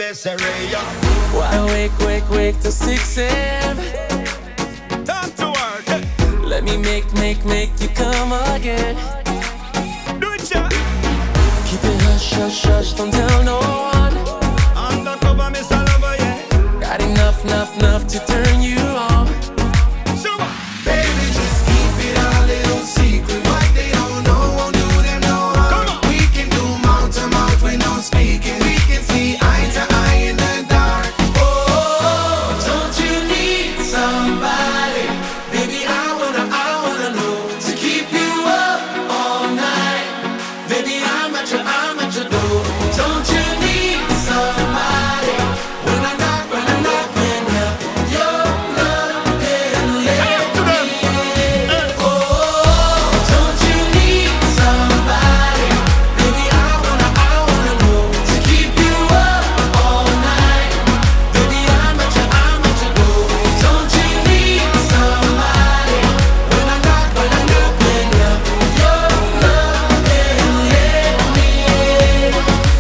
Desiree. Why wake till 6 a.m. Time to work. Let me make you come again. Do it, yeah. Keep it hush, don't tell no one. Undercover, Mr. Lover, yeah. Got enough to turn you on. So, baby, just keep it a little secret. What they don't know won't do them no harm. We can do mouth to mouth with no speaking. We can see eye to eye in the dark. Oh, don't you need somebody? Baby, I wanna know to keep you up all night. Baby, I'm at your door. Don't you need somebody? When I'm knocking up your love and let me in. Oh, don't you need somebody? Baby, I wanna know to keep you up all night. Baby, I'm at your door. Don't you need somebody? When I'm knocking up your love and let me in.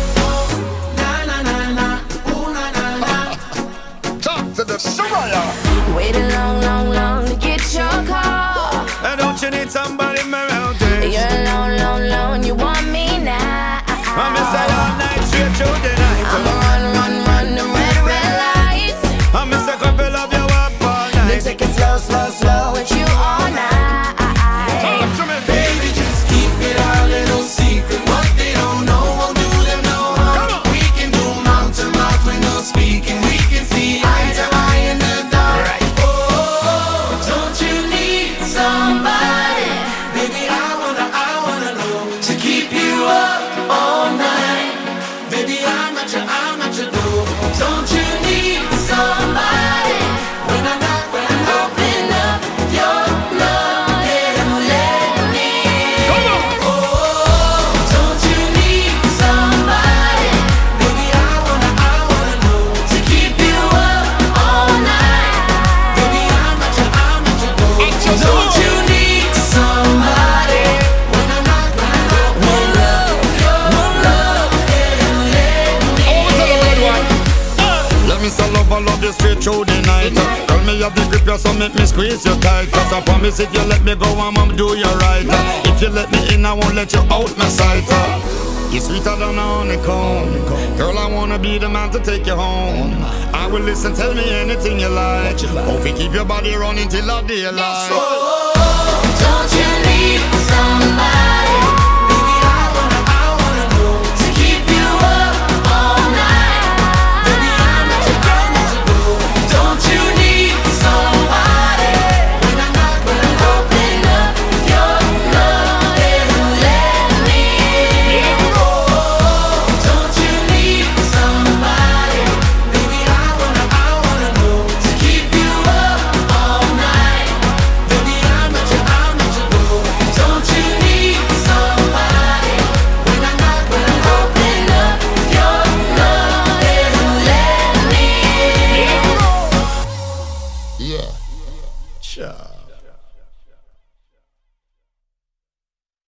Na na na na, ooh na na na. Talk to the Soraya. Waited long to get your call. Don't you need somebody around there? You're alone, you want me now. I'm inside all night, straight through the night. I'ma run them red lights. I'm Mr. Couple of you up all Then night. take it slow with you all night. Talk to me, baby, just keep it a little secret. What they don't know won't do them no harm. We can do mouth to mouth with no speaking. We can see eye to eye in the dark. Oh, don't you need somebody? Baby, I wanna know to keep you up all night. Baby, I'm at your door. Don't you need somebody? When I'm open up your love and let me in. Oh, don't you need somebody? Baby, I wanna know to keep you up all night. Baby, I'm at your door. Don't you need somebody? When I'm open up your love and let me in. Let me sell love, I love you straight through the night. Tell me you the grip, you so make me squeeze you tight. Cause I promise if you let me go, I'ma do you right. If you let me in, I won't let you out my sight. You're sweeter than a honeycomb. Girl, I wanna be the man to take you home. I will listen, tell me anything you like. Hope you keep your body running till the daylight. Oh, don't you need somebody?